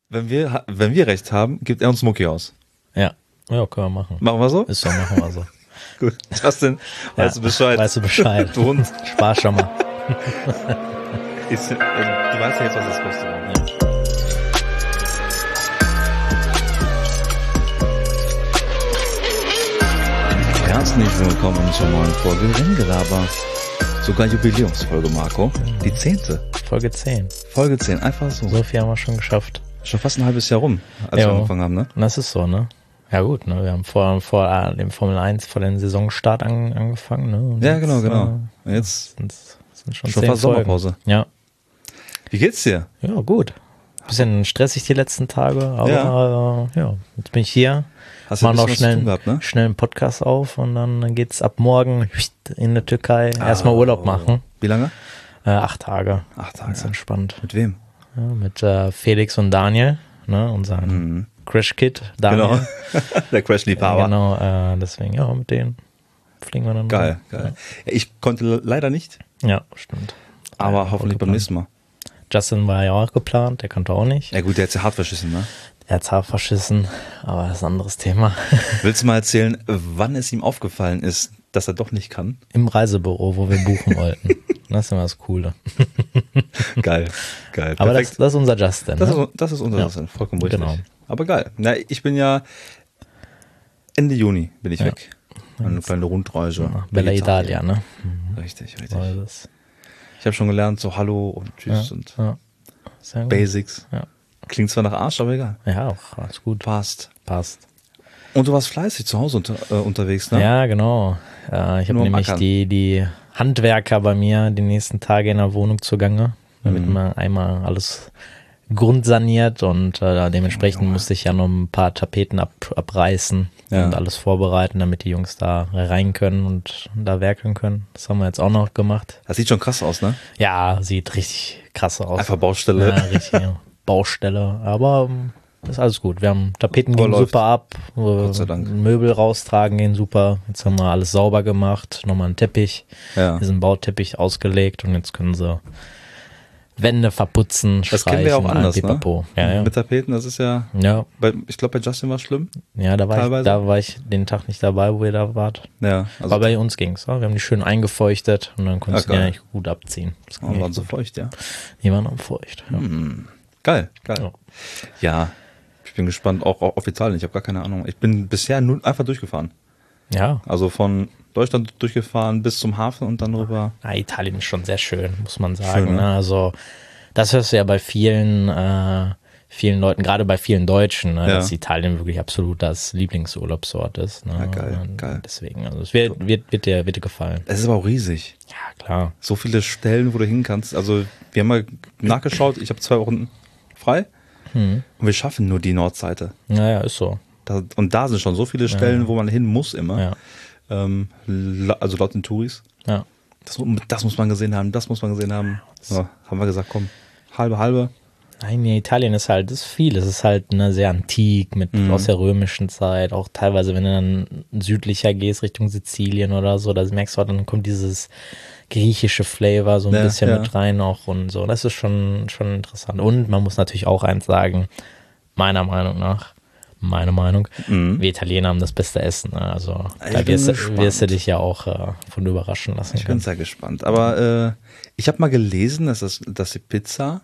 Wenn wir recht haben, gibt er uns Mucki aus. Ja, können wir machen. Machen wir so? Ist so, machen wir so. Gut. Justin, weißt du Bescheid? Weißt du Bescheid. Du Hund. Spaß schon mal. Du weißt ja jetzt, was das kostet. Ja. Herzlich willkommen zur neuen Folge Renngelaber. Sogar Jubiläumsfolge, Marco. Die 10. Folge 10. Folge 10, einfach so. So viel haben wir schon geschafft. Schon fast ein halbes Jahr rum, als wir angefangen haben, ne? Und das ist so, ne? Ja gut, ne? Wir haben vor dem Formel 1, vor dem Saisonstart angefangen, ne? Und Ja, jetzt, genau. Jetzt sind schon fast 10 Folgen. Sommerpause. Ja. Wie geht's dir? Ja, gut. Bisschen stressig die letzten Tage, aber ja, jetzt bin ich hier. Hast du ein Mach noch bisschen was zu tun gehabt, ne? schnell einen Podcast auf und dann geht's ab morgen in der Türkei erstmal Urlaub machen. Wie lange? 8 Tage. 8 Tage. Ganz entspannt. Mit wem? Ja, mit Felix und Daniel, ne, unser Crash-Kid, Daniel. Genau. Der Crash-Liebhaber. Genau, deswegen, ja, mit denen fliegen wir dann. Geil. Ja, ich konnte leider nicht, Ja, stimmt. aber Ja, hoffentlich beim geplant. nächsten Mal. Justin war ja auch geplant, der konnte auch nicht. Ja gut, der hat ja hart verschissen, ne? Er hat's hart verschissen, aber das ist ein anderes Thema. Willst du mal erzählen, wann es ihm aufgefallen ist, dass er doch nicht kann? Im Reisebüro, wo wir buchen wollten. Das ist immer das Coole. Geil. Aber Perfekt. das ist unser Justin. Das ist unser Justin, vollkommen richtig. Genau. Aber geil. Na, ich bin ja Ende Juni bin ich weg. Eine kleine Rundreise. Ja, Bella Italia, ne? Richtig. War das. Ich habe schon gelernt, so Hallo und Tschüss und Ja. Sehr gut. Basics. Ja. Klingt zwar nach Arsch, aber egal. Ja, auch alles gut. Passt. Passt. Und du warst fleißig zu Hause unterwegs, ne? Ja, genau. Ich habe Nur am nämlich Ackern. die Handwerker bei mir die nächsten Tage in der Wohnung zugange, damit man einmal alles grundsaniert und dementsprechend musste ich ja noch ein paar Tapeten abreißen Ja. und alles vorbereiten, damit die Jungs da rein können und da werkeln können. Das haben wir jetzt auch noch gemacht. Das sieht schon krass aus, ne? Ja, sieht richtig krass aus. Einfach Baustelle. Ja, richtig, ja. Baustelle. Aber ist alles gut. Wir haben Tapeten Aber gehen läuft. super ab. Gott sei Dank. Möbel raustragen gehen super. Jetzt haben wir alles sauber gemacht. Nochmal einen Teppich. Ja. Diesen Bauteppich ausgelegt und jetzt können sie Wände verputzen, Das kennen wir ja auch streichen, anders, ne? pipapo. Ja. Mit Tapeten, das ist ja, Ja, ich glaube bei Justin war es schlimm. ja, da Teilweise. war ich den Tag nicht dabei, wo ihr da wart. Ja, also Aber bei uns ging's. Ja? Wir haben die schön eingefeuchtet und dann konntest du die geil. eigentlich gut abziehen. Das ging waren echt so gut. feucht, ja. Die waren auch feucht. Ja. Geil. Ja. Ja, ich bin gespannt, auch auf Italien, ich habe gar keine Ahnung. Ich bin bisher nur einfach durchgefahren. Ja. Also von Deutschland durchgefahren bis zum Hafen und dann rüber. Ja, Italien ist schon sehr schön, muss man sagen. Schön, ne? Ne? Also das hörst du ja bei vielen Leuten, gerade bei vielen Deutschen, ne? Ja. Dass Italien wirklich absolut das Lieblingsurlaubsort ist. Ne? Ja, geil, Und geil. Deswegen, also es wird dir gefallen. Es ist aber auch riesig. Ja, klar. So viele Stellen, wo du hin kannst. Also wir haben mal nachgeschaut, ich habe 2 Wochen frei und wir schaffen nur die Nordseite. Naja, ist so. Und da sind schon so viele Stellen, wo man hin muss immer. Ja. Also laut den Touris. Ja. Das muss man gesehen haben, das muss man gesehen haben. Ja, haben wir gesagt, komm, halbe. Nein, nee, Italien ist halt, das ist viel. Es ist halt sehr antik, aus der römischen Zeit. Auch teilweise, wenn du dann südlicher gehst, Richtung Sizilien oder so, da merkst du, dann kommt dieses griechische Flavor so ein bisschen mit rein auch und so. Das ist schon interessant. Und man muss natürlich auch eins sagen, meine Meinung, wir Italiener haben das beste Essen. Ne? Also da bin wirst du dich ja auch von überraschen lassen Ich bin können. sehr gespannt. Aber ich habe mal gelesen, dass die Pizza,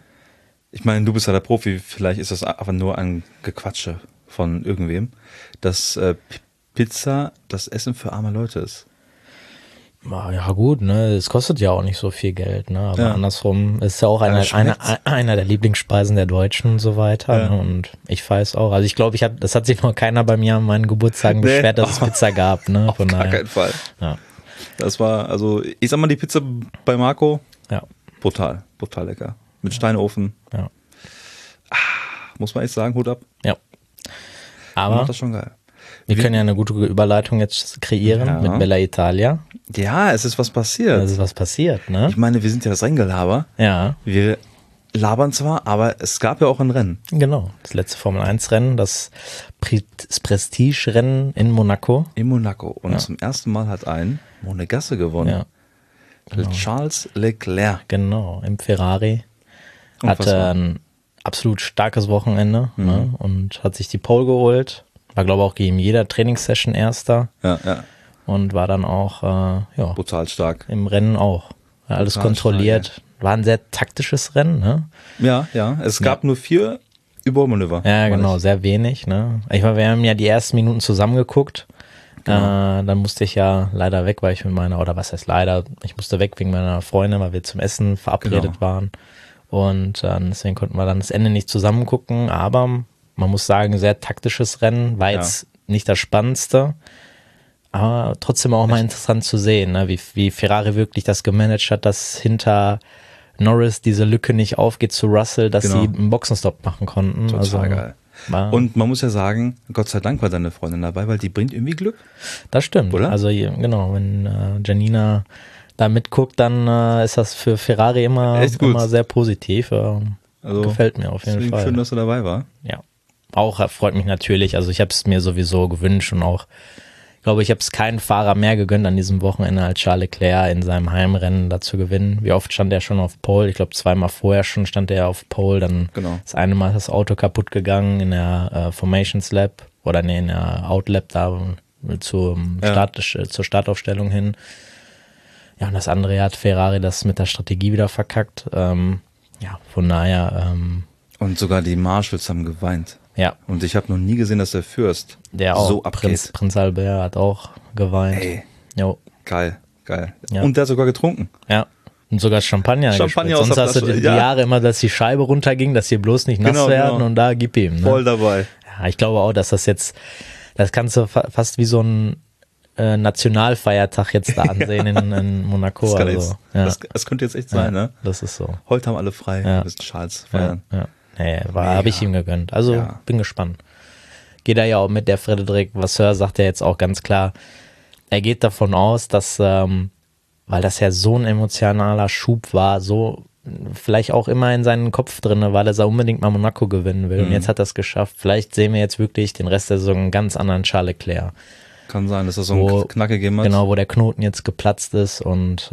ich meine, du bist ja der Profi, vielleicht ist das einfach nur ein Gequatsche von irgendwem, dass Pizza das Essen für arme Leute ist. Ja gut, ne, es kostet ja auch nicht so viel Geld, ne, aber Ja. andersrum ist ja auch Aber einer schmeckt's? der Lieblingsspeisen der Deutschen und so weiter, Ja. ne, und ich weiß auch, also ich glaube, das hat sich noch keiner bei mir an meinen Geburtstagen Nee. beschwert, dass es Pizza gab, ne, Auf gar keinen Fall. Ja, Das war, also ich sag mal, die Pizza bei Marco, ja, brutal lecker. Mit Steinofen, ja, muss man echt sagen, Hut ab. ja. Aber Aber das schon geil. wir können ja eine gute Überleitung jetzt kreieren Ja. mit Bella Italia. Ja, es ist was passiert. Das ist was passiert, ne? Ich meine, wir sind ja das Renngelaber. Ja, Wir labern zwar, aber es gab ja auch ein Rennen. genau. Das letzte Formel-1-Rennen, das Prestige-Rennen in Monaco. In Monaco. Und zum ersten Mal hat ein Monegasse gewonnen. Ja, Charles Leclerc. genau. Im Ferrari. Unfassbar. Hatte einen absolut starkes Wochenende, ne? Und hat sich die Pole geholt. War, glaube ich, auch gegen jeder Trainingssession Erster. Ja. Und war dann auch Brutal stark. im Rennen auch. Alles Brutal kontrolliert. stark, War ein sehr taktisches Rennen, ne? Ja. Es gab nur 4 Überholmanöver. Ja, genau, sehr wenig, ne? Wir haben ja die ersten Minuten zusammen geguckt. Genau. Dann musste ich ja leider weg, weil ich mit meiner, oder was heißt leider, ich musste weg wegen meiner Freundin, weil wir zum Essen verabredet waren. Und deswegen konnten wir dann das Ende nicht zusammen gucken, aber man muss sagen, sehr taktisches Rennen, war jetzt nicht das Spannendste, aber trotzdem auch mal interessant zu sehen, ne? Wie Ferrari wirklich das gemanagt hat, dass hinter Norris diese Lücke nicht aufgeht zu Russell, dass sie einen Boxenstopp machen konnten. Total geil. Und man muss ja sagen, Gott sei Dank war deine Freundin dabei, weil die bringt irgendwie Glück. Das stimmt. Oder? Also genau, wenn Janina da mitguckt, dann ist das für Ferrari immer sehr positiv. Gefällt mir auf jeden Fall. Schön, dass du dabei war. Ja, auch freut mich natürlich. Also ich habe es mir sowieso gewünscht und auch, glaube ich, habe es keinen Fahrer mehr gegönnt an diesem Wochenende als Charles Leclerc in seinem Heimrennen da zu gewinnen. Wie oft stand er schon auf Pole? Ich glaube, 2-mal vorher schon stand er auf Pole. Dann das eine Mal ist das Auto kaputt gegangen in der Formations Lab oder in der Outlap da zur Startaufstellung hin. Ja, und das andere hat Ferrari das mit der Strategie wieder verkackt. Von daher. Und sogar die Marshalls haben geweint. Ja. Und ich habe noch nie gesehen, dass der Fürst der auch, so abgeht. Prinz Albert hat auch geweint. Ey, jo. Geil. Ja. Und der hat sogar getrunken. Ja. Und sogar Champagner Champagner Sonst hast du die Jahre immer, dass die Scheibe runterging, dass sie bloß nicht nass werden und da gib ihm. Ne? Voll dabei. Ja, ich glaube auch, dass das kannst du fast wie so ein Nationalfeiertag jetzt da ansehen in Monaco. Das könnte jetzt echt sein, ne? Das ist so. Heute haben alle frei, wir müssen Charles feiern. Ja. Habe ich ihm gegönnt. Also bin gespannt. Geht er ja auch mit der Frédéric Vasseur, sagt er jetzt auch ganz klar, er geht davon aus, dass, weil das ja so ein emotionaler Schub war, so vielleicht auch immer in seinem Kopf drin, weil er unbedingt mal Monaco gewinnen will. Und jetzt hat er es geschafft. Vielleicht sehen wir jetzt wirklich den Rest der Saison einen ganz anderen Charles Leclerc. Kann sein, dass das so einen Knack gegeben hat. Genau, wo der Knoten jetzt geplatzt ist und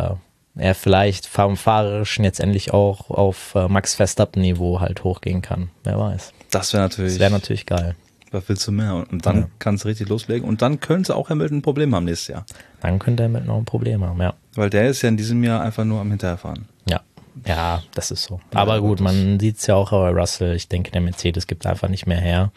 er vielleicht vom Fahrerischen jetzt endlich auch auf Max Verstappen-Niveau halt hochgehen kann. Wer weiß. Das wäre natürlich geil. Was willst du mehr? Und dann kann es richtig loslegen. Und dann könnte auch Hamilton ein Problem haben nächstes Jahr. Dann könnte Hamilton noch ein Problem haben, ja. Weil der ist ja in diesem Jahr einfach nur am Hinterherfahren. Ja, das ist so. Aber gut, man sieht es ja auch bei Russell. Ich denke, der Mercedes gibt einfach nicht mehr her.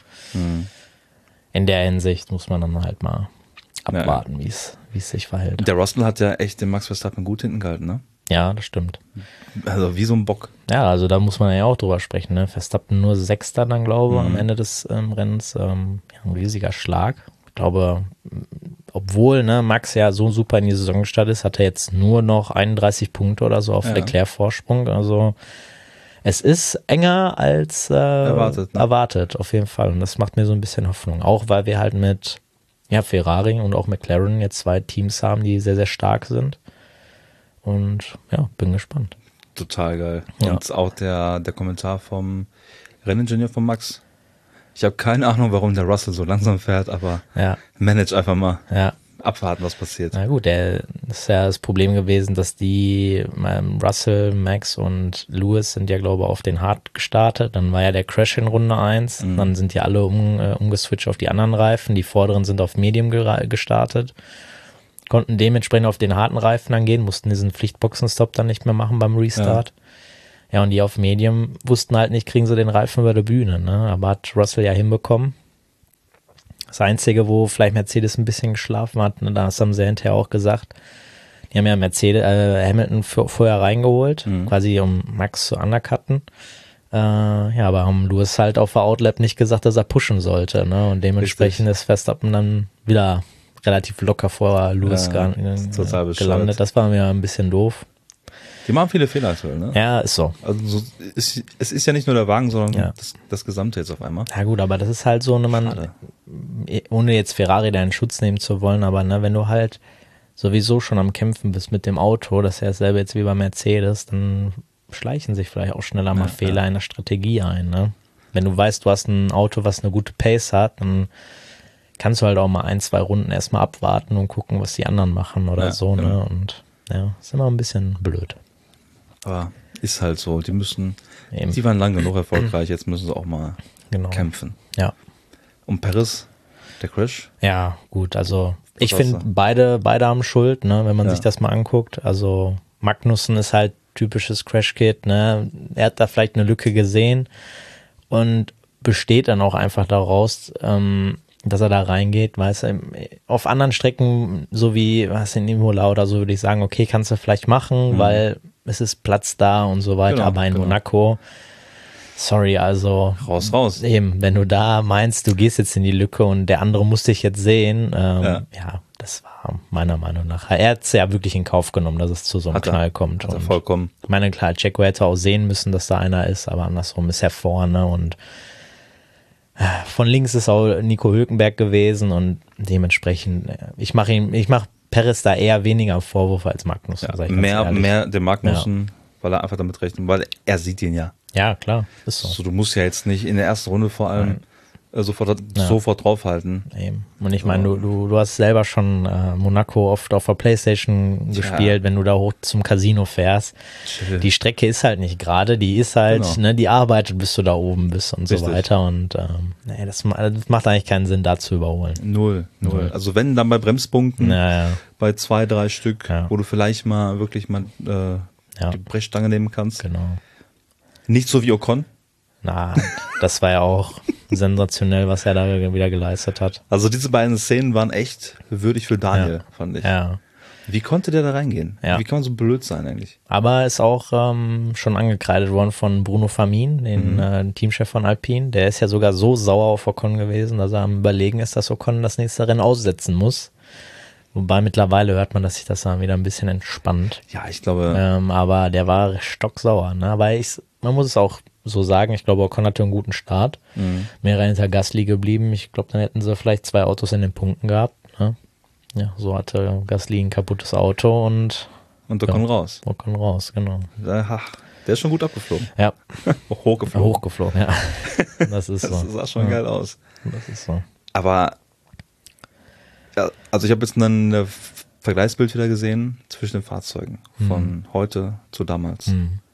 In der Hinsicht muss man dann halt mal abwarten, wie es sich verhält. Der Russell hat ja echt den Max Verstappen gut hinten gehalten, ne? Ja, das stimmt. Also wie so ein Bock. Ja, also da muss man ja auch drüber sprechen, ne? Verstappen nur Sechster dann, glaube ich, am Ende des Rennens. Ein riesiger Schlag. Ich glaube, obwohl Max ja so super in die Saison gestartet ist, hat er jetzt nur noch 31 Punkte oder so auf Leclerc Vorsprung. Also es ist enger als erwartet, auf jeden Fall. Und das macht mir so ein bisschen Hoffnung. Auch weil wir halt mit Ferrari und auch McLaren jetzt 2 Teams haben, die sehr, sehr stark sind. Und ja, bin gespannt. Total geil. Und auch der Kommentar vom Renningenieur von Max. Ich habe keine Ahnung, warum der Russell so langsam fährt, aber manage einfach mal. Abwarten, was passiert. Na gut, das ist ja das Problem gewesen, dass die Russell, Max und Lewis sind ja, glaube ich, auf den Hard gestartet. Dann war ja der Crash in Runde 1. Dann sind die alle umgeswitcht auf die anderen Reifen. Die vorderen sind auf Medium gestartet. Konnten dementsprechend auf den harten Reifen dann gehen, mussten diesen Pflichtboxenstopp dann nicht mehr machen beim Restart. Ja, und die auf Medium wussten halt nicht, kriegen sie den Reifen über der Bühne, ne? Aber hat Russell ja hinbekommen. Das Einzige, wo vielleicht Mercedes ein bisschen geschlafen hat, das haben sie hinterher auch gesagt, die haben ja Hamilton vorher reingeholt, quasi um Max zu undercutten. Aber haben Lewis halt auf der Outlap nicht gesagt, dass er pushen sollte, ne? Und dementsprechend ist Verstappen dann wieder relativ locker vor Lewis gelandet. Das war mir ein bisschen doof. Die machen viele Fehler aktuell, ne? Ja, ist so. Also es ist ja nicht nur der Wagen, sondern das Gesamte jetzt auf einmal. Ja gut, aber das ist halt so, ohne jetzt Ferrari da in Schutz nehmen zu wollen, aber wenn du halt sowieso schon am Kämpfen bist mit dem Auto, das ist ja dasselbe jetzt wie bei Mercedes, dann schleichen sich vielleicht auch schneller mal Fehler in der Strategie ein, ne? Wenn du weißt, du hast ein Auto, was eine gute Pace hat, dann kannst du halt auch mal 1-2 Runden erstmal abwarten und gucken, was die anderen machen oder so, ne? Und ist immer ein bisschen blöd. Aber ist halt so. Die Eben. waren lang genug erfolgreich, jetzt müssen sie auch mal Genau. kämpfen. Ja. Und Paris, der Crash? Ja, gut, also ich sagst finde, du? beide haben Schuld, ne, wenn man Ja. sich das mal anguckt. Also Magnussen ist halt typisches Crash-Kit, ne? Er hat da vielleicht eine Lücke gesehen und besteht dann auch einfach daraus, dass er da reingeht, weißt du, auf anderen Strecken, so wie was in Imola oder so, würde ich sagen, okay, kannst du vielleicht machen, weil es ist Platz da und so weiter, Genau, aber in genau. Monaco, sorry, also Raus. eben, wenn du da meinst, du gehst jetzt in die Lücke und der andere muss dich jetzt sehen, ja, das war meiner Meinung nach, er hat es ja wirklich in Kauf genommen, dass es zu so einem Knall kommt. Hat er Und vollkommen. ich meine, klar, Checo hätte auch sehen müssen, dass da einer ist, aber andersrum ist er vorne und von links ist auch Nico Hülkenberg gewesen und dementsprechend, ich mache Perez da eher weniger Vorwürfe als Magnussen. Ja, sag ich ganz ehrlich. mehr dem Magnussen, weil er einfach damit rechnet, weil er sieht ihn ja. Ja, klar, ist so. So, du musst ja jetzt nicht in der ersten Runde vor allem sofort draufhalten. Eben. Und ich meine, du hast selber schon Monaco oft auf der Playstation gespielt, wenn du da hoch zum Casino fährst. Chill. Die Strecke ist halt nicht gerade, die ist halt, Genau. ne, die arbeitet, bis du da oben bist und so Richtig. weiter. Und nee, das macht eigentlich keinen Sinn, da zu überholen. Null. Also wenn, dann bei Bremspunkten, Naja, bei 2, 3 Stück, Ja. wo du vielleicht mal wirklich mal die Brechstange nehmen kannst. genau. Nicht so wie Ocon. Na, das war ja auch sensationell, was er da wieder geleistet hat. Also diese beiden Szenen waren echt würdig für Daniel, Ja. fand ich. Ja. Wie konnte der da reingehen? Ja. Wie kann man so blöd sein eigentlich? Aber ist auch schon angekreidet worden von Bruno Famin, den Teamchef von Alpine. Der ist ja sogar so sauer auf Ocon gewesen, dass er am Überlegen ist, dass Ocon das nächste Rennen aussetzen muss. Wobei mittlerweile hört man, dass sich das dann wieder ein bisschen entspannt. Ja, ich glaube, Aber der war stocksauer. Ne? Aber man muss es auch so sagen, ich glaube, Ocon hatte einen guten Start. Wäre er hinter Gasly geblieben, ich glaube, dann hätten sie vielleicht 2 Autos in den Punkten gehabt. Ne? Ja, so hatte Gasly ein kaputtes Auto und Ocon raus. Ocon raus, genau. Ach, der ist schon gut abgeflogen. Ja, Hochgeflogen. hochgeflogen, ja. Das ist so. Das sah schon geil aus. Das ist so. Aber, ja, also ich habe jetzt ein Vergleichsbild wieder gesehen zwischen den Fahrzeugen von heute zu damals.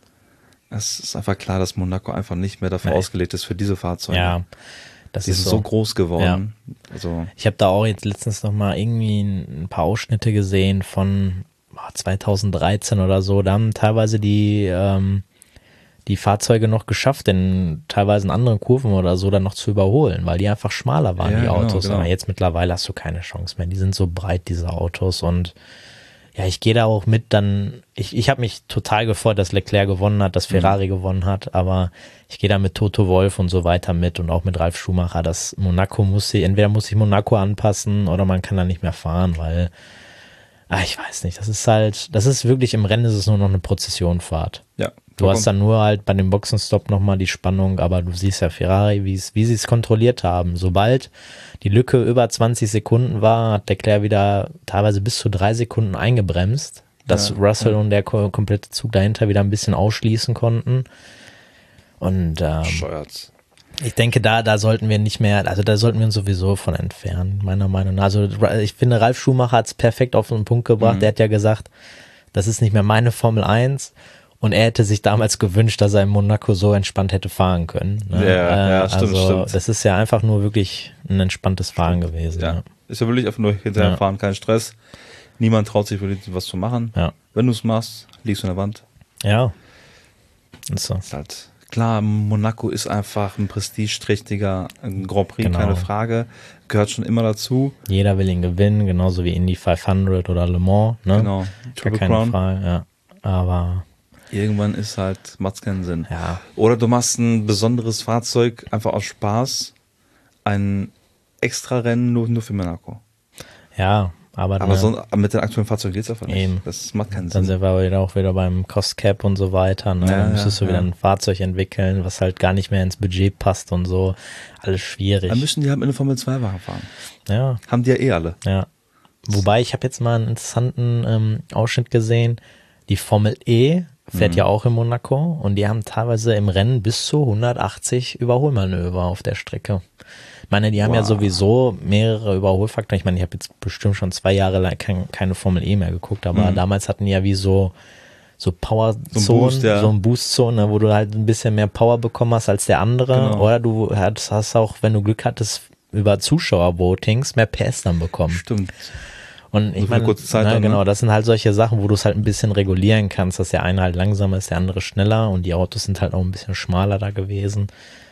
Es ist einfach klar, dass Monaco einfach nicht mehr dafür ausgelegt ist für diese Fahrzeuge. Ja, das Die ist sind so groß geworden. Also, Ich habe da auch jetzt letztens noch mal irgendwie ein paar Ausschnitte gesehen von 2013 oder so. Da haben teilweise die Fahrzeuge noch geschafft, in teilweise in anderen Kurven oder so dann noch zu überholen, weil die einfach schmaler waren, Ja, die Autos. genau. Aber jetzt mittlerweile hast du keine Chance mehr. Die sind so breit, diese Autos. Und ja, ich gehe da auch mit dann, ich habe mich total gefreut, dass Leclerc gewonnen hat, dass Ferrari gewonnen hat, aber ich gehe da mit Toto Wolff und so weiter mit und auch mit Ralf Schumacher, dass entweder muss sich Monaco anpassen oder man kann da nicht mehr fahren, weil, ich weiß nicht, das ist wirklich, im Rennen ist es nur noch eine Prozessionfahrt. ja. Du hast dann nur halt bei dem Boxenstopp nochmal die Spannung, aber du siehst ja Ferrari, wie sie es kontrolliert haben. Sobald die Lücke über 20 Sekunden war, hat Leclerc wieder teilweise bis zu 3 Sekunden eingebremst, dass Russell und der komplette Zug dahinter wieder ein bisschen ausschließen konnten. Und Bescheuert. ich denke, da sollten wir nicht mehr, also da sollten wir uns sowieso von entfernen, meiner Meinung nach. Also ich finde, Ralf Schumacher hat es perfekt auf den Punkt gebracht. Der hat ja gesagt, das ist nicht mehr meine Formel 1. Und er hätte sich damals gewünscht, dass er in Monaco so entspannt hätte fahren können. Ne? Ja, stimmt, also, stimmt. das ist ja einfach nur wirklich ein entspanntes Fahren gewesen. Ja. Ja. Ist ja wirklich einfach nur hinterher Ja. fahren, kein Stress. Niemand traut sich wirklich was zu machen. Ja. Wenn du es machst, liegst du in der Wand. Ja. Ist so. Ist halt klar, Monaco ist einfach ein prestigeträchtiger Grand Prix, Genau. keine Frage. Gehört schon immer dazu. Jeder will ihn gewinnen, genauso wie Indy 500 oder Le Mans. Ne? Genau. Gar Triple keine Crown. Frage, ja. Aber Irgendwann ist halt, macht's keinen Sinn. ja, Oder du machst ein besonderes Fahrzeug einfach aus Spaß, ein Extra-Rennen nur für Monaco. ja, aber Aber mit den aktuellen Fahrzeugen geht's einfach nicht. Eben. Das macht keinen dann Sinn. sind wir auch wieder beim Cost Cap und so weiter. Ne? Ja, Dann müsstest du ja, wieder ja. ein Fahrzeug entwickeln, was halt gar nicht mehr ins Budget passt und so. Alles schwierig. Dann müssen die halt mit einer Formel 2 Wagen fahren. Ja, Haben die ja eh alle. ja. Wobei, ich habe jetzt mal einen interessanten Ausschnitt gesehen. Die Formel E fährt ja auch in Monaco und die haben teilweise im Rennen bis zu 180 Überholmanöver auf der Strecke. Ich meine, die haben ja Wow. sowieso mehrere Überholfaktoren. Ich meine, ich habe jetzt bestimmt schon 2 Jahre lang keine Formel E mehr geguckt, aber damals hatten die ja wie so so Power-Zonen, Boost, ja. so ein Boost-Zone, wo du halt ein bisschen mehr Power bekommen hast als der andere. Genau. Oder du hast auch, wenn du Glück hattest, über Zuschauer-Votings mehr PS dann bekommen. Stimmt. Und ich für meine, kurze Zeit dann, ne? genau, das sind halt solche Sachen, wo du es halt ein bisschen regulieren kannst, dass der eine halt langsamer ist, der andere schneller und die Autos sind halt auch ein bisschen schmaler da gewesen.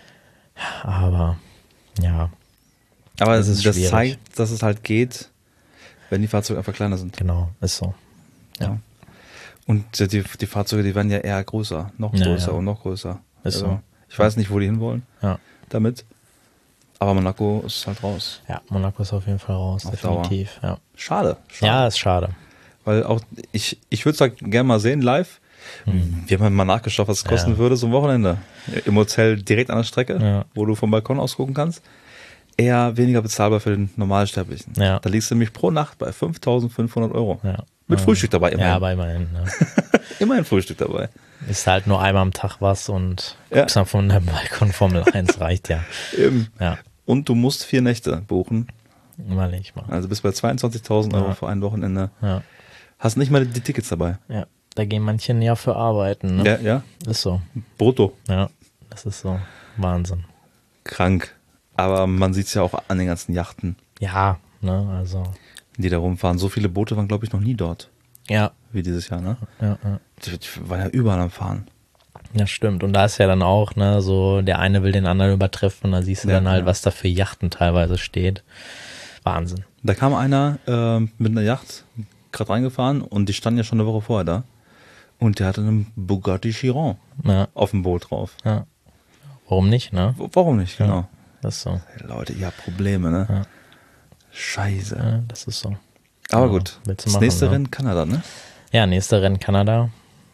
Aber, ja. Aber Das das ist schwierig. zeigt, dass es halt geht, wenn die Fahrzeuge einfach kleiner sind. Genau, ist so. Ja. Und die Fahrzeuge, die werden ja eher größer, noch Ja, größer ja. und noch größer. Ist so. Ich weiß nicht, wo die hinwollen Ja. damit. Aber Monaco ist halt raus. Ja, Monaco ist auf jeden Fall raus, Auf definitiv. Ja. Schade. Ja, ist schade. Weil auch, ich würde es halt gerne mal sehen, live. Wir haben mal nachgeschaut, was es kosten Ja. würde, so ein Wochenende. Im Hotel direkt an der Strecke, Ja. wo du vom Balkon aus gucken kannst. Eher weniger bezahlbar für den Normalsterblichen. Ja. Da liegst du nämlich pro Nacht bei 5.500 Euro. Ja. Mit Frühstück dabei, immerhin. Ja, aber immerhin. Ne? Immerhin Frühstück dabei. Ist halt nur einmal am Tag was und Ja. guckst dann von deinem Balkon Formel 1, reicht ja. Eben. Ja, Und du musst 4 Nächte buchen. überleg ich mal. Also bist bei 22.000 Euro Ja. für ein Wochenende. Ja. Hast nicht mal die Tickets dabei. Ja, da gehen manche ja für arbeiten. Ne? Ja, ja. Ist so. Brutto. Ja, das ist so. Wahnsinn. Krank. Aber man sieht es ja auch an den ganzen Yachten, Ja, ne, also. die da rumfahren. So viele Boote waren, glaube ich, noch nie dort, Ja, wie dieses Jahr, ne? ja. Die waren ja überall am Fahren. Ja, stimmt. Und da ist ja dann auch, ne, so der eine will den anderen übertreffen und da siehst du Ja, dann halt, ja. was da für Yachten teilweise steht. Wahnsinn. Da kam einer mit einer Yacht gerade reingefahren und die standen ja schon eine Woche vorher da. Und der hatte einen Bugatti Chiron Ja, auf dem Boot drauf. ja. Warum nicht, ne? Warum nicht, genau. Das ist so. Hey, Leute, ihr habt Probleme, ne? Ja. Scheiße. Ja, das ist so. Aber Ja, gut, willst du das machen, nächste ne? Rennen Kanada, ne? Ja, nächster Rennen Kanada.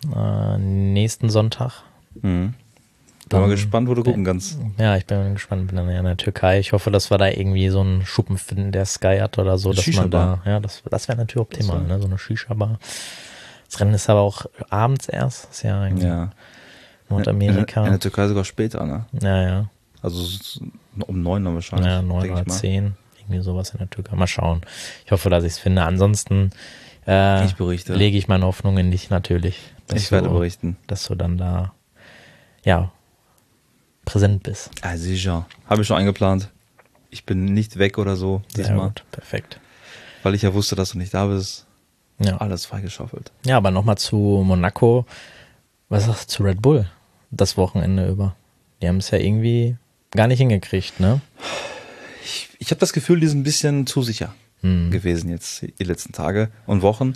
Nächsten Sonntag. Mhm. Bin Dann- mal gespannt, wo du gucken kannst. Ja, ich bin gespannt. Bin dann ja in der Türkei. Ich hoffe, dass wir da irgendwie so einen Schuppen finden, der Sky hat oder so, Eine dass man da, Shisha-Bar. ja, das wäre natürlich optimal, Das wär- ne? So eine Shisha-Bar. Das Rennen ist aber auch abends erst. Ist ja in Ja. Nordamerika. In der Türkei sogar später, ne? Ja, ja. Also um 9 dann wahrscheinlich. Ja, 9 denk oder ich mal. 10. Irgendwie sowas in der Türkei. Mal schauen. Ich hoffe, dass ich es finde. Ansonsten Ich berichte. lege ich meine Hoffnung in dich natürlich. Dass Ich werde du- berichten. Dass du dann da, ja, präsent bist. Ah, sicher. Habe ich schon eingeplant. Ich bin nicht weg oder so Sehr diesmal, gut. Perfekt. weil ich ja wusste, dass du nicht da bist. Ja. Alles freigeschaufelt. Ja, aber nochmal zu Monaco. Was sagst du zu Red Bull? Das Wochenende über. Die haben es ja irgendwie gar nicht hingekriegt, ne? Ich habe das Gefühl, die sind ein bisschen zu sicher Hm. gewesen jetzt die letzten Tage und Wochen.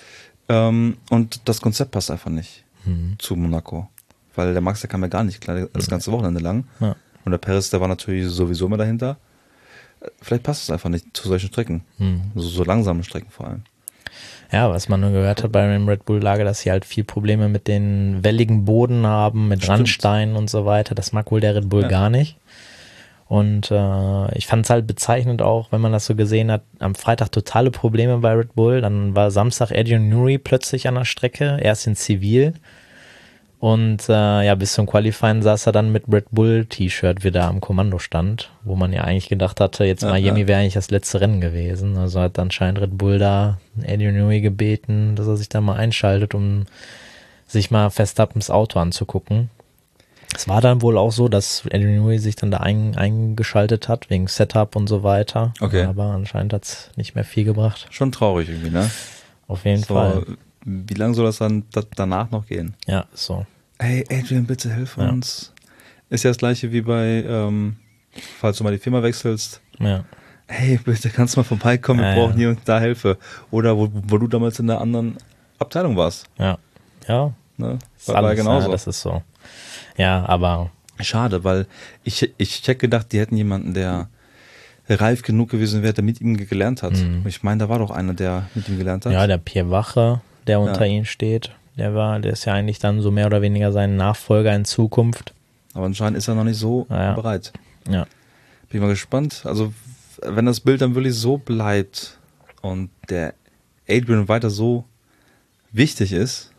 Und das Konzept passt einfach nicht zu Monaco. Weil der Max, der kam ja gar nicht klar das ganze Wochenende lang. Ja. Und der Perez, der war natürlich sowieso immer dahinter. Vielleicht passt es einfach nicht zu solchen Strecken. So langsamen Strecken vor allem. Ja, was man nur gehört hat bei dem Red Bull-Lager, dass sie halt viel Probleme mit den welligen Boden haben, mit Stimmt. Randsteinen und so weiter. Das mag wohl der Red Bull Ja. gar nicht. Und ich fand es halt bezeichnend auch, wenn man das so gesehen hat, am Freitag totale Probleme bei Red Bull. Dann war Samstag Adrian Newey plötzlich an der Strecke, erst in Zivil. Und ja, bis zum Qualifying saß er dann mit Red Bull-T-Shirt wieder am Kommandostand, wo man ja eigentlich gedacht hatte, jetzt Ja, Miami ja. wäre eigentlich das letzte Rennen gewesen. Also hat anscheinend Red Bull da Adrian Newey gebeten, dass er sich da mal einschaltet, um sich mal Verstappens Auto anzugucken. Es war dann wohl auch so, dass Adrian Newey sich dann da eingeschaltet hat, wegen Setup und so weiter. Okay. Aber anscheinend hat es nicht mehr viel gebracht. Schon traurig irgendwie, ne? Auf jeden Fall. Wie lange soll das dann danach noch gehen? Ja, so. Hey, Adrian, bitte hilf Ja. uns. Ist ja das gleiche wie bei, falls du mal die Firma wechselst. Ja. Hey, bitte kannst du mal vorbeikommen, wir Ja, brauchen ja. hier und da Hilfe. Oder wo du damals in der anderen Abteilung warst. Ja. Ja. Ne? Ist War alles, genauso. Ja, das ist so. Ja, aber Schade, weil ich hätte gedacht, die hätten jemanden, der reif genug gewesen wäre, der mit ihm gelernt hat. Ich meine, da war doch einer, der mit ihm gelernt hat. ja, der Pierre Wache, der unter ihm steht, der ist ja eigentlich dann so mehr oder weniger sein Nachfolger in Zukunft. Aber anscheinend ist er noch nicht so Ja. bereit. Ja. Bin mal gespannt. Also, wenn das Bild dann wirklich so bleibt und der Adrian weiter so wichtig ist,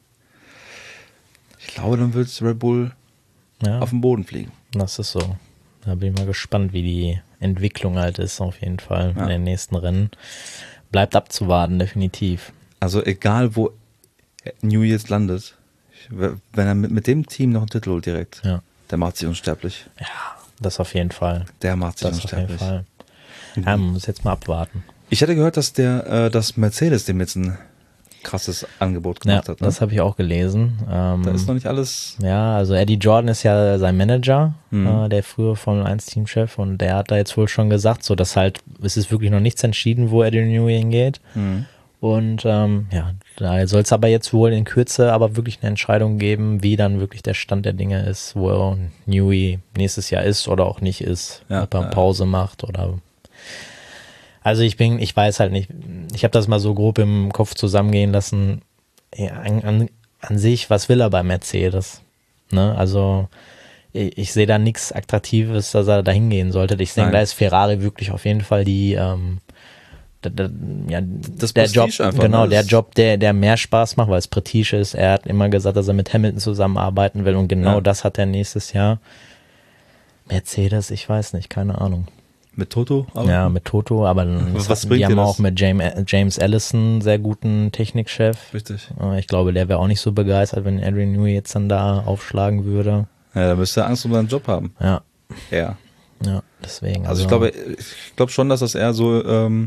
ich glaube, dann wird Red Bull Ja, auf den Boden fliegen. das ist so. Da bin ich mal gespannt, wie die Entwicklung halt ist, auf jeden Fall Ja. in den nächsten Rennen. Bleibt abzuwarten, definitiv. Also, egal wo Newey jetzt landet, wenn er mit dem Team noch einen Titel holt direkt, Ja. der macht sich unsterblich. Ja, das auf jeden Fall. Der macht sich Das auf jeden unsterblich. Fall. Ja, man muss jetzt mal abwarten. Ich hatte gehört, dass Mercedes dem jetzt ein krasses Angebot Ja, gemacht hat. Ne? das habe ich auch gelesen. Da ist noch nicht alles. Ja, also Eddie Jordan ist ja sein Manager, der frühe Formel 1 Teamchef, und der hat da jetzt wohl schon gesagt, so dass halt, es ist wirklich noch nichts entschieden, wo Eddie Newey hingeht. Und ja, da soll es aber jetzt wohl in Kürze aber wirklich eine Entscheidung geben, wie dann wirklich der Stand der Dinge ist, wo Newey nächstes Jahr ist oder auch nicht ist, Ja, ob er Pause macht oder. Also ich weiß halt nicht, ich habe das mal so grob im Kopf zusammengehen lassen. Ja, an sich, was will er bei Mercedes? Ne? Also ich sehe da nichts Attraktives, dass er da hingehen sollte. Ich denke, Nein. da ist Ferrari wirklich auf jeden Fall die Das der Job, Prestige einfach, genau, ne? der Job, der mehr Spaß macht, weil es Prestige ist. Er hat immer gesagt, dass er mit Hamilton zusammenarbeiten will, und genau das hat er nächstes Jahr. Mercedes, ich weiß nicht, keine Ahnung. Mit Toto? Aber Ja, mit Toto, aber Was die bringt haben dir auch das? mit James Allison einen sehr guten Technikchef. Richtig. Ich glaube, der wäre auch nicht so begeistert, wenn Adrian Newey jetzt dann da aufschlagen würde. Ja, da müsste er Angst um seinen Job haben. Ja, Ja. deswegen. Also ich glaube schon, dass das eher so,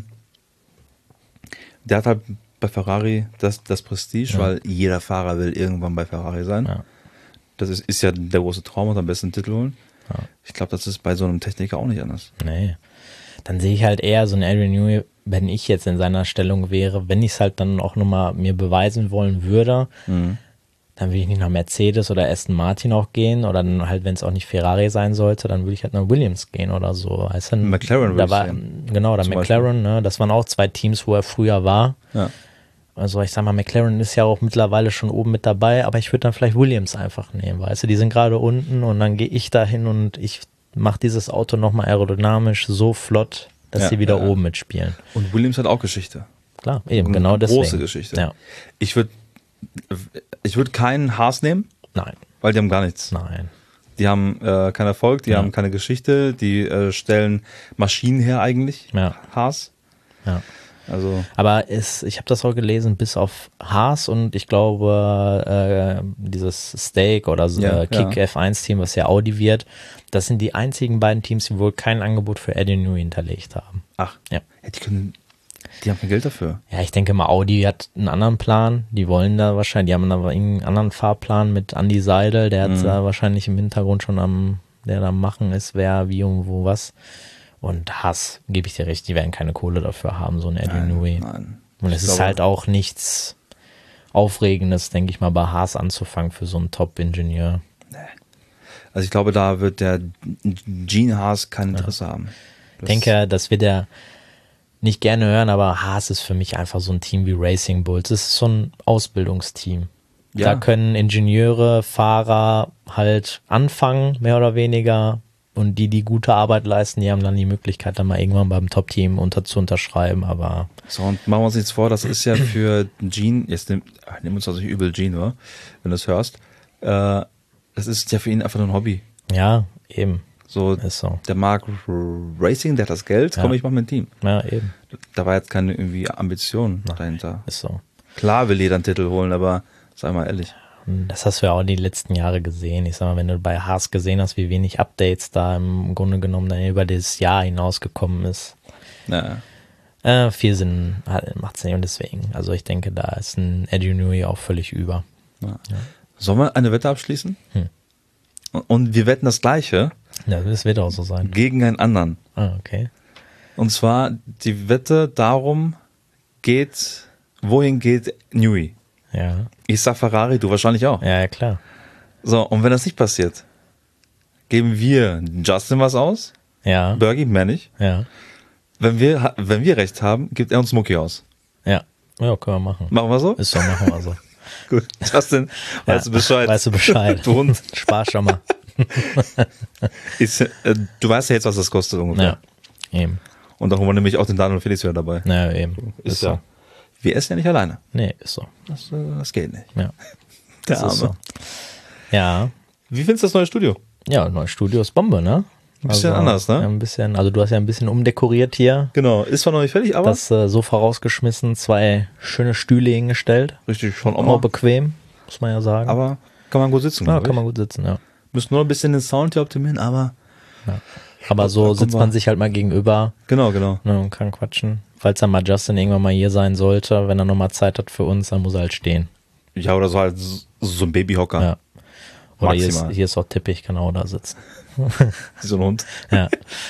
der hat halt bei Ferrari das Prestige, weil jeder Fahrer will irgendwann bei Ferrari sein. Ja. Das ist ja der große Traum und am besten einen Titel holen. Ja. Ich glaube, das ist bei so einem Techniker auch nicht anders. Nee. Dann sehe ich halt eher so einen Adrian Newey, wenn ich jetzt in seiner Stellung wäre, wenn ich es halt dann auch nochmal mir beweisen wollen würde, dann würde ich nicht nach Mercedes oder Aston Martin auch gehen, oder dann halt, wenn es auch nicht Ferrari sein sollte, dann würde ich halt nach Williams gehen oder so. Weißt du, McLaren da würde war, ich sehen. genau, oder McLaren, ne, das waren auch zwei Teams, wo er früher war. Ja. Also ich sag mal, McLaren ist ja auch mittlerweile schon oben mit dabei, aber ich würde dann vielleicht Williams einfach nehmen, weißt du, die sind gerade unten, und dann gehe ich da hin und ich mache dieses Auto nochmal aerodynamisch so flott, dass sie wieder oben mitspielen. Und Williams hat auch Geschichte. Klar, eben, genau deswegen. Große Geschichte. Ja. Ich würde keinen Haas nehmen, Nein, weil die haben gar nichts. nein. Die haben keinen Erfolg, die haben keine Geschichte, die stellen Maschinen her eigentlich, Ja. Haas. Ja. Also Aber ich habe das auch gelesen, bis auf Haas und ich glaube dieses Steak oder so, Kick F1-Team, was ja Audi wird, das sind die einzigen beiden Teams, die wohl kein Angebot für Eddie Newey hinterlegt haben. ach, Ja. die haben kein Geld dafür. Ja, ich denke mal, Audi hat einen anderen Plan. Die wollen da wahrscheinlich, die haben aber irgendeinen anderen Fahrplan mit Andy Seidel, der hat da wahrscheinlich im Hintergrund schon der da am Machen ist, wer, wie und wo was. Und Haas, gebe ich dir recht, die werden keine Kohle dafür haben, so ein Eddie Newey. Nein. Und es ist halt auch nichts Aufregendes, denke ich mal, bei Haas anzufangen für so einen Top-Ingenieur. Also ich glaube, da wird der Gene Haas kein Interesse haben. Ich denke, das wird er nicht gerne hören, aber Haas ist für mich einfach so ein Team wie Racing Bulls. Es ist so ein Ausbildungsteam. Ja. Da können Ingenieure, Fahrer halt anfangen, mehr oder weniger. Und die gute Arbeit leisten, die haben dann die Möglichkeit, dann mal irgendwann beim Top-Team zu unterschreiben. Aber So, und machen wir uns nichts vor, das ist ja für Gene, jetzt nimm uns also nicht übel, Gene, oder? Wenn du es hörst, das ist ja für ihn einfach nur ein Hobby. ja, eben. So, Ist so. der mag Racing, der hat das Geld, komm, ich mach mit ein Team. Ja, eben. Da war jetzt keine irgendwie Ambition dahinter. Ist so. Klar will jeder einen Titel holen, aber sei mal ehrlich. Das hast du ja auch die letzten Jahre gesehen. Ich sag mal, wenn du bei Haas gesehen hast, wie wenig Updates da im Grunde genommen dann über das Jahr hinausgekommen ist. Ja. Viel Sinn macht es nicht, und deswegen. Also ich denke, da ist ein Eddie Newey auch völlig über. Ja. Sollen wir eine Wette abschließen? Und wir wetten das Gleiche Ja, das wird auch so sein. gegen einen anderen. Ah, okay. Und zwar die Wette darum wohin geht Newey? Ja. Ich sag Ferrari, du wahrscheinlich auch. Ja, klar. So, und wenn das nicht passiert, geben wir Justin was aus, Ja. Bergie mehr nicht. Ja. Wenn wir recht haben, gibt er uns Mucki aus. Ja. Ja, können wir machen. Machen wir so? Ist so, machen wir so. Gut. Justin, weißt du Bescheid? Weißt du Bescheid. Du Hund. Spar schon mal. Du weißt ja jetzt, was das kostet ungefähr. Ja. Eben. Und dann holen wir nämlich auch den Daniel und Felix wieder dabei. Ja, eben. Ist ja. Wir essen ja nicht alleine. Nee, ist so. Das geht nicht. Ja. Der Das Arme. ist so. Ja. Wie findest du das neue Studio? Ja, neues Studio ist Bombe, ne? Bisschen anders, ne? Ja, ein bisschen, also du hast ja ein bisschen umdekoriert hier. Genau, ist zwar noch nicht fertig, aber Das Sofa rausgeschmissen, 2 schöne Stühle hingestellt. richtig schon Auch bequem, muss man ja sagen. Aber kann man gut sitzen, ja, glaub ich. kann man gut sitzen, ja. Müssen nur ein bisschen den Sound hier optimieren, aber Aber so sitzt man sich halt mal gegenüber, genau. ne, und kann quatschen. Falls dann mal Justin irgendwann mal hier sein sollte, wenn er nochmal Zeit hat für uns, dann muss er halt stehen. Ja, oder so halt so ein Babyhocker. Ja. Oder Maximal. hier ist auch Tippich, kann auch da sitzen. Wie so ein Hund. Ja.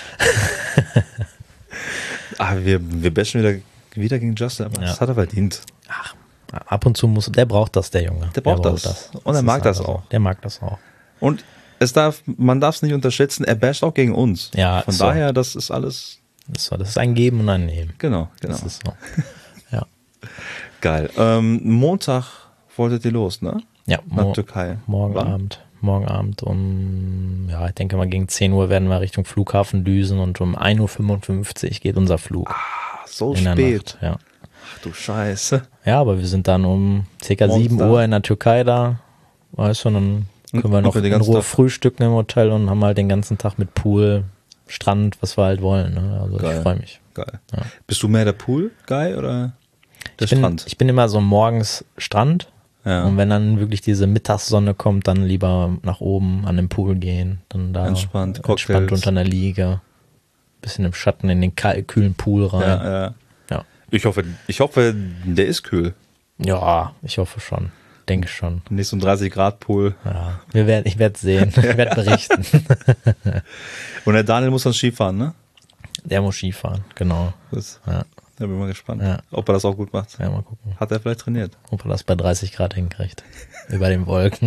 Wir bashen wieder gegen Justin, aber das hat er verdient. Ach, ab und zu der braucht das, der Junge. Der braucht das. Und er mag das auch. Der mag das auch. Und man darf es nicht unterschätzen, er basht auch gegen uns. Ja, Von so. daher, das ist alles. Das ist ein Geben und ein Nehmen. Genau. Das ist so. Ja. Geil. Montag wolltet ihr los, ne? Ja, Nach Türkei. Morgen Abend ich denke mal gegen 10 Uhr werden wir Richtung Flughafen düsen und um 1.55 Uhr geht unser Flug. So in der spät. Nacht, ja. Ach du Scheiße. Ja, aber wir sind dann um ca. 7 Uhr in der Türkei da, weißt du, und dann können wir noch in Ruhe frühstücken im Hotel und haben halt den ganzen Tag mit Pool, Strand, was wir halt wollen. Ne? Also Geil. Ich freue mich. Geil. Ja. Bist du mehr der Pool-Guy oder der Strand? Ich bin immer so morgens Strand. Ja. Und wenn dann wirklich diese Mittagssonne kommt, dann lieber nach oben an den Pool gehen. Dann da entspannt unter einer Liege. Bisschen im Schatten in den kühlen Pool rein. Ja. Ich hoffe, der ist kühl. Ja, ich hoffe schon. Denke schon. Nicht so ein 30-Grad-Pool. Ja, ich werde sehen. Ich werde berichten. Und der Daniel muss dann Skifahren, ne? Der muss Skifahren, genau. Ja. Da bin ich mal gespannt, Ja. ob er das auch gut macht. Ja, mal gucken. Hat er vielleicht trainiert? Ob er das bei 30 Grad hinkriegt. Über den Wolken.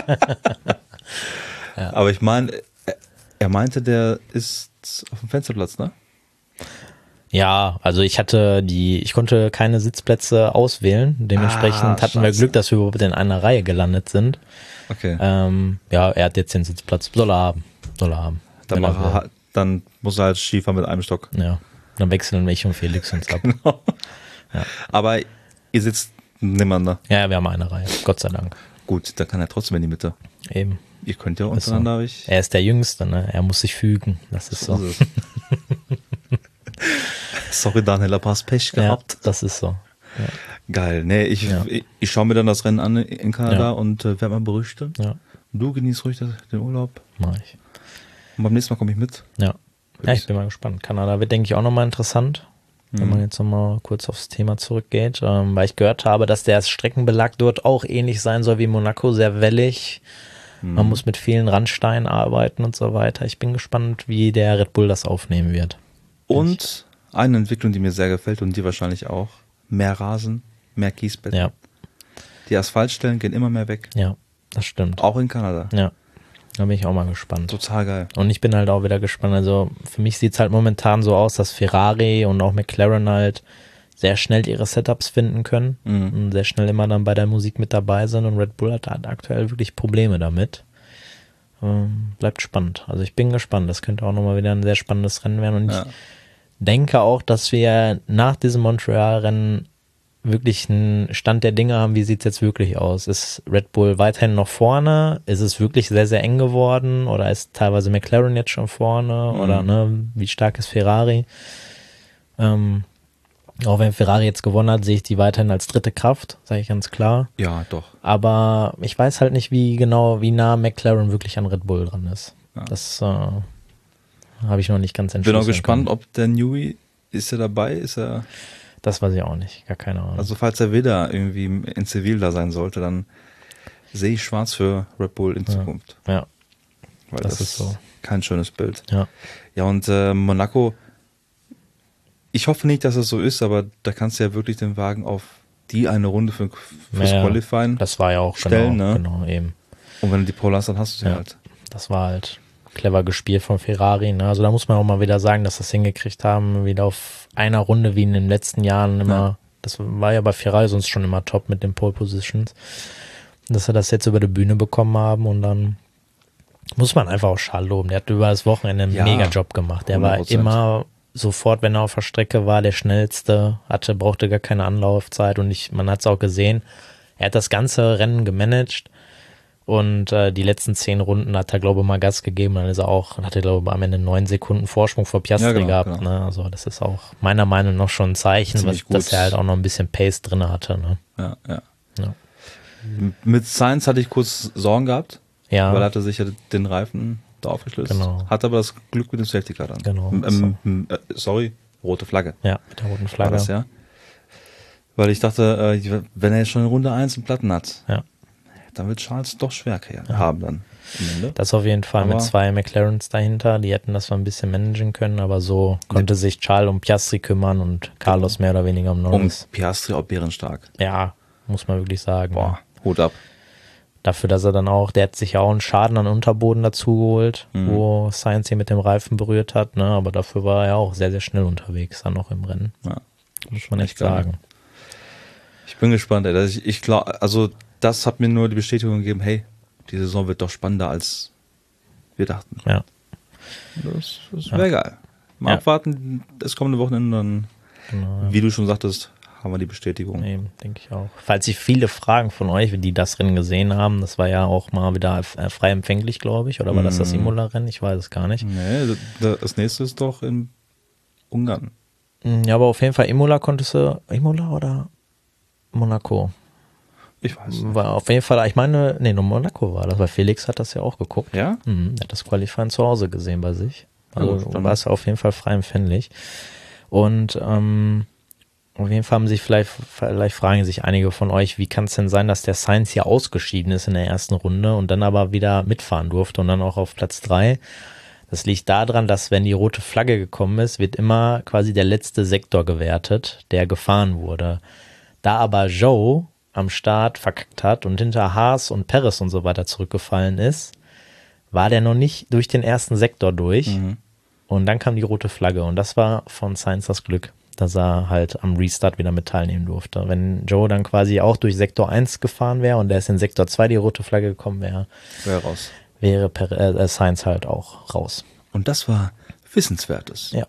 Ja. Aber ich meine, er meinte, der ist auf dem Fensterplatz, ne? Ja, also ich konnte keine Sitzplätze auswählen. Dementsprechend hatten wir Glück, dass wir überhaupt in einer Reihe gelandet sind. Okay. Er hat jetzt den Sitzplatz. Soll er haben. Dann muss er halt Skifahren mit einem Stock. Ja. Dann wechseln ich und Felix uns ab. Genau. Ja. Aber ihr sitzt nebeneinander. Ja, wir haben eine Reihe. Gott sei Dank. Gut, dann kann er trotzdem in die Mitte. Eben. Ihr könnt ja untereinander. So. Er ist der Jüngste, ne? Er muss sich fügen. Das ist so. Sorry, Daniel, aber hast Pech gehabt. Ja, das ist so. Ja. Geil. Nee, ich schaue mir dann das Rennen an in Kanada und werde mal berichten. Ja. Du genießt ruhig den Urlaub. Mach ich. Und beim nächsten Mal komme ich mit. Ja. Ja, ich bin mal gespannt. Kanada wird, denke ich, auch nochmal interessant, wenn man jetzt nochmal kurz aufs Thema zurückgeht, weil ich gehört habe, dass der Streckenbelag dort auch ähnlich sein soll wie Monaco, sehr wellig. Man muss mit vielen Randsteinen arbeiten und so weiter. Ich bin gespannt, wie der Red Bull das aufnehmen wird. Und eine Entwicklung, die mir sehr gefällt und dir wahrscheinlich auch, mehr Rasen, mehr Kiesbetten. Ja. Die Asphaltstellen gehen immer mehr weg. Ja, das stimmt. Auch in Kanada. Ja. Da bin ich auch mal gespannt. Total geil. Und ich bin halt auch wieder gespannt. Also für mich sieht es halt momentan so aus, dass Ferrari und auch McLaren halt sehr schnell ihre Setups finden können und sehr schnell immer dann bei der Musik mit dabei sind. Und Red Bull hat aktuell wirklich Probleme damit. Bleibt spannend. Also ich bin gespannt. Das könnte auch nochmal wieder ein sehr spannendes Rennen werden. Und ich denke auch, dass wir nach diesem Montreal-Rennen wirklich einen Stand der Dinge haben, wie sieht es jetzt wirklich aus? Ist Red Bull weiterhin noch vorne? Ist es wirklich sehr, sehr eng geworden? Oder ist teilweise McLaren jetzt schon vorne? Oder wie stark ist Ferrari? Auch wenn Ferrari jetzt gewonnen hat, sehe ich die weiterhin als dritte Kraft, sage ich ganz klar. Ja, doch. Aber ich weiß halt nicht, wie nah McLaren wirklich an Red Bull dran ist. Ja. Das habe ich noch nicht ganz entschlossen. Bin auch gespannt, ob der Newey, ist er dabei? Ist er... Das weiß ich auch nicht, gar keine Ahnung. Also falls er wieder irgendwie in Zivil da sein sollte, dann sehe ich schwarz für Red Bull in Zukunft. Ja. Weil das ist so kein schönes Bild. Ja. Ja, und Monaco, ich hoffe nicht, dass es so ist, aber da kannst du ja wirklich den Wagen auf die eine Runde fürs Qualifying das war ja auch stellen, genau, eben. Und wenn du die Pole hast, dann hast du sie halt. Das war halt clever gespielt von Ferrari. Ne? Also da muss man auch mal wieder sagen, dass sie das hingekriegt haben, wieder auf einer Runde wie in den letzten Jahren immer. Ja. Das war ja bei Ferrari sonst schon immer top mit den Pole Positions. Dass sie das jetzt über die Bühne bekommen haben und dann muss man einfach auch Charles loben. Der hat über das Wochenende einen mega Job gemacht. Der 100%. War immer sofort, wenn er auf der Strecke war, der Schnellste, brauchte gar keine Anlaufzeit und man hat es auch gesehen. Er hat das ganze Rennen gemanagt Und die letzten 10 Runden hat er, glaube ich, mal Gas gegeben. Dann hat er, glaube ich, am Ende 9 Sekunden Vorsprung vor Piastri gehabt. Genau. Ne? Also das ist auch meiner Meinung nach schon ein Zeichen, dass er halt auch noch ein bisschen Pace drin hatte. Ne? Ja. Mit Sainz hatte ich kurz Sorgen gehabt, weil er hatte sich ja den Reifen da aufgeschlüsselt. Genau. Hat aber das Glück mit dem Safety Car dann. Genau. Sorry, rote Flagge. Ja, mit der roten Flagge. War das, ja? Weil ich dachte, wenn er jetzt schon in Runde 1 einen Platten hat, dann wird Charles doch schwer haben dann am Ende. Das auf jeden Fall mit 2 McLarens dahinter, die hätten das mal ein bisschen managen können, aber so konnte sich Charles um Piastri kümmern und Carlos mehr oder weniger um Norris. Und Piastri auch bärenstark. Ja, muss man wirklich sagen. Boah, Hut ab. Dafür, dass er dann auch, der hat sich ja auch einen Schaden an Unterboden dazu geholt, wo Sainz hier mit dem Reifen berührt hat, ne? Aber dafür war er auch sehr, sehr schnell unterwegs dann noch im Rennen. Ja, muss man echt sagen. Ich bin gespannt, ey. Ich glaube, also das hat mir nur die Bestätigung gegeben, hey, die Saison wird doch spannender, als wir dachten. Ja. Das wäre geil. Mal abwarten, das kommende Wochenende, dann, wie du schon sagtest, haben wir die Bestätigung. Eben, denke ich auch. Falls sich viele fragen von euch, die das Rennen gesehen haben, das war ja auch mal wieder frei empfänglich, glaube ich, oder war das Imola-Rennen? Ich weiß es gar nicht. Nee, das nächste ist doch in Ungarn. Ja, aber auf jeden Fall Imola Imola oder Monaco? Ich weiß nicht. War auf jeden Fall, ich meine, nur Monaco war das, weil Felix hat das ja auch geguckt. Ja? Er hat das Qualifying zu Hause gesehen bei sich. Also ja, war es auf jeden Fall frei empfänglich. Und auf jeden Fall vielleicht fragen sich einige von euch, wie kann es denn sein, dass der Sainz hier ausgeschieden ist in der ersten Runde und dann aber wieder mitfahren durfte und dann auch auf Platz 3. Das liegt daran, dass wenn die rote Flagge gekommen ist, wird immer quasi der letzte Sektor gewertet, der gefahren wurde. Da aber Zhou am Start verkackt hat und hinter Haas und Perez und so weiter zurückgefallen ist, war der noch nicht durch den ersten Sektor durch. Und dann kam die rote Flagge und das war von Sainz das Glück, dass er halt am Restart wieder mit teilnehmen durfte. Wenn Zhou dann quasi auch durch Sektor 1 gefahren wäre und der ist in Sektor 2 die rote Flagge gekommen wäre raus. Wäre Sainz halt auch raus. Und das war Wissenswertes. Ja.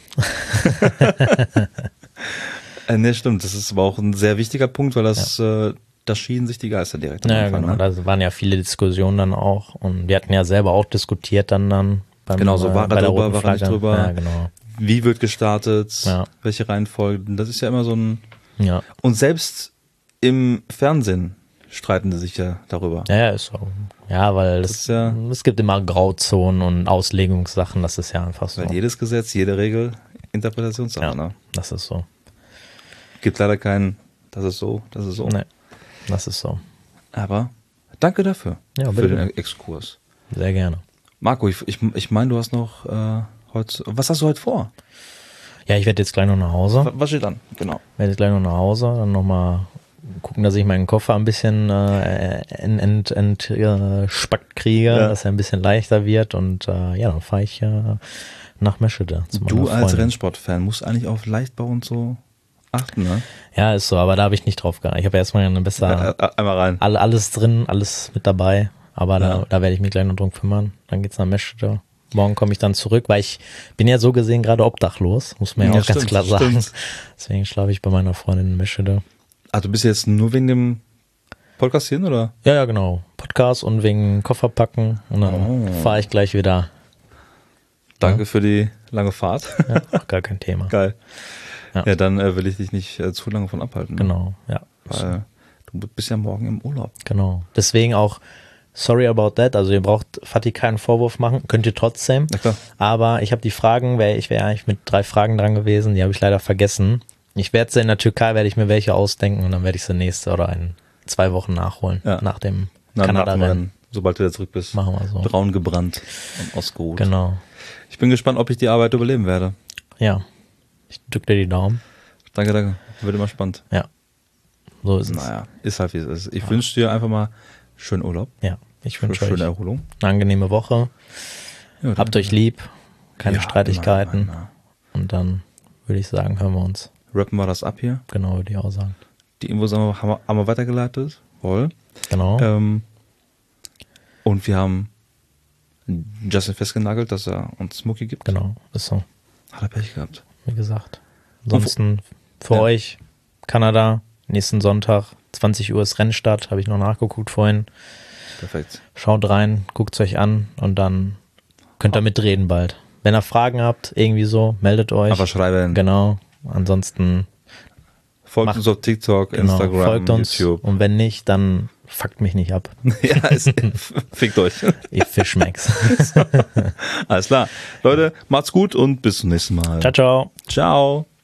Ne, stimmt. Das ist aber auch ein sehr wichtiger Punkt, weil da schieden sich die Geister direkt am Anfang. Genau. Ne? Da waren ja viele Diskussionen dann auch und wir hatten ja selber auch diskutiert dann beim genau, so war bei er der drüber, roten war er Flagge. nicht drüber. Ja, genau. Wie wird gestartet? Welche Reihenfolge? Das ist ja immer so ein... Ja. Und selbst im Fernsehen streiten sie sich ja darüber. Ja, ist so. Ja, weil es gibt immer Grauzonen und Auslegungssachen, das ist ja einfach so. Weil jedes Gesetz, jede Regel, Interpretationssache, ne? Das ist so. Gibt leider keinen, das ist so, das ist so. Nee, das ist so. Aber danke dafür, für den Exkurs. Sehr gerne. Marco, ich meine, du hast noch heute, was hast du heute vor? Ja, ich werde jetzt gleich noch nach Hause. Was steht an? Genau. Werde jetzt gleich noch nach Hause, dann nochmal gucken, dass ich meinen Koffer ein bisschen spackt kriege, dass er ein bisschen leichter wird und dann fahre ich nach Meschede. Du als Rennsportfan musst eigentlich auf Leichtbau und so achten, ne? Ja, ist so, aber da habe ich nicht drauf geachtet. Ich habe erstmal eine bessere, einmal rein. Alles drin, alles mit dabei, aber da werde ich mich gleich noch drum kümmern. Dann geht's nach Meschede. Morgen komme ich dann zurück, weil ich bin ja so gesehen gerade obdachlos, muss man ja auch ganz klar sagen. Deswegen schlafe ich bei meiner Freundin in Meschede. Ah, du bist jetzt nur wegen dem Podcast hin, oder? Ja, genau. Podcast und wegen Koffer packen und dann fahre ich gleich wieder. Danke für die lange Fahrt. Ja, gar kein Thema. Geil. Ja, dann will ich dich nicht zu lange von abhalten. Genau, ja. Weil du bist ja morgen im Urlaub. Genau. Deswegen auch sorry about that. Also ihr braucht Fatih keinen Vorwurf machen. Könnt ihr trotzdem. Na klar. Aber ich habe die Fragen, ich wäre eigentlich mit 3 Fragen dran gewesen. Die habe ich leider vergessen. Ich werde sie in der Türkei, werde ich mir welche ausdenken und dann werde ich sie nächste oder in 2 Wochen nachholen. Ja. Nach dem Kanada-Rennen. Sobald du wieder zurück bist. Machen wir so. Braun gebrannt und ausgeruht. Genau. Ich bin gespannt, ob ich die Arbeit überleben werde. Ja. Ich drücke dir die Daumen. Danke. Wird immer spannend. Ja. So ist es. Naja, ist halt wie es ist. Ich wünsche dir einfach mal schönen Urlaub. Ja, ich wünsche euch schöne Erholung. Eine angenehme Woche. Ja, habt euch lieb. Keine Streitigkeiten. Immer. Und dann würde ich sagen, hören wir uns. Rappen wir das ab hier. Genau, würde ich auch sagen. Die Infos haben wir weitergeleitet. Voll. Genau. Und wir haben Justin festgenagelt, dass er uns Smoky gibt. Genau, ist so. Hat er Pech gehabt. Wie gesagt. Ansonsten für euch Kanada, nächsten Sonntag, 20 Uhr ist Rennstart, habe ich noch nachgeguckt vorhin. Perfekt. Schaut rein, guckt es euch an und dann könnt ihr mitreden bald. Wenn ihr Fragen habt, irgendwie so, meldet euch. Aber schreiben. Genau. Ansonsten Folgt uns auf TikTok, Instagram, folgt uns. YouTube. Und wenn nicht, dann fuckt mich nicht ab. Ja, fickt euch. Ihr Fischmecks. Alles klar. Leute, macht's gut und bis zum nächsten Mal. Ciao, ciao. Ciao.